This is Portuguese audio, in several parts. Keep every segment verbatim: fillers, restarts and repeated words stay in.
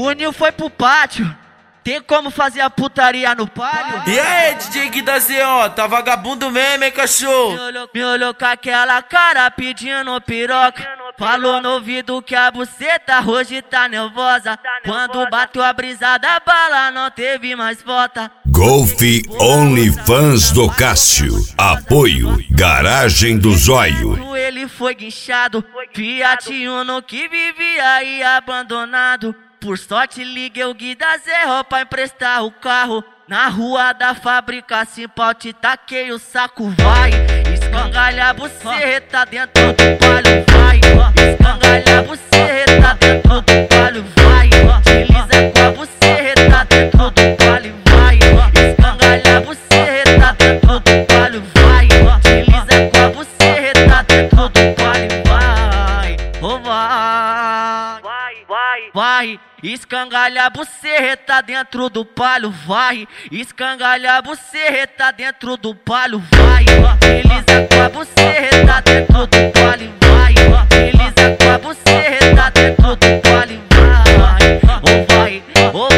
O Nil foi pro pátio. Tem como fazer a putaria no palio? E aí, D J Gui da Z O, tá vagabundo mesmo, hein, cachorro? Me olhou, me olhou com aquela cara pedindo piroca. Falou no ouvido que a buceta hoje tá nervosa. Quando bateu a brisa da bala, não teve mais volta. Golf OnlyFans do Cássio. Apoio Garagem do Zóio. Ele foi guinchado, Fiat Uno que vivia aí abandonado. Por sorte liguei o Gui da Zé pra emprestar o carro. Na rua da fábrica, assim pau te taquei o saco, vai. Escangalha a buceta dentro do palio, vai. Escangalha a buceta dentro do palio, vai. Desliza com a buceta dentro do palio, vai. Escangalha a buceta dentro do palio, vai. Desliza com a buceta dentro do palio, vai. Oh, vai. Vai, escangalha a buceta dentro do palio, vai. Escangalha a buceta dentro do palio, vai. Desliza com a buceta dentro do palio, vai. Desliza com a buceta dentro do palio, vai. Oh vai, oh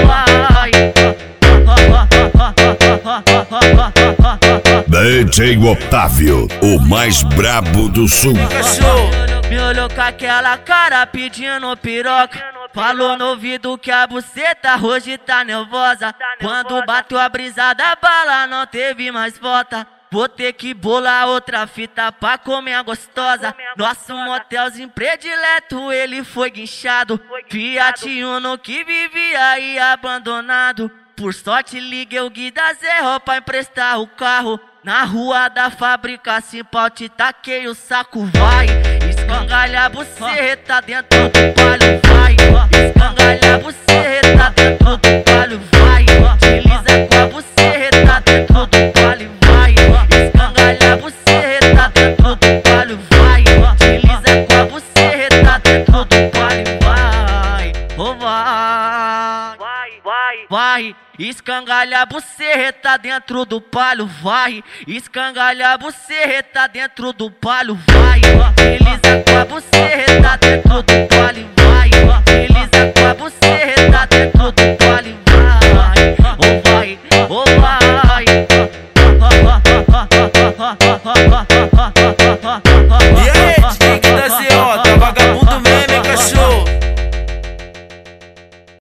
vai. D J Otávio, o mais brabo do sul. Me olhou com aquela cara pedindo piroca. Falou no ouvido que a buceta hoje tá nervosa. Quando bateu a brisa da bala, não teve mais volta. Vou ter que bolar outra fita pra comer a gostosa. Nosso motelzinho predileto, ele foi guinchado. Fiat Uno que vivia aí abandonado. Por sorte liguei o Gui da Zé pra emprestar o carro. Na rua da fábrica, assim pau te taquei o saco, vai. Escangalha a buceta dentro do palio, vai. Escangalha a buceta dentro do palio, vai. Desliza com a buceta dentro do palio, vai. Escangalha a buceta dentro do palio, vai. Desliza com a buceta dentro do palio, vai. Oh vai. Vai, escangalha a buceta dentro do palio, vai. Escangalha a buceta dentro do palio, vai. Desliza com a buceta dentro do palio, vai.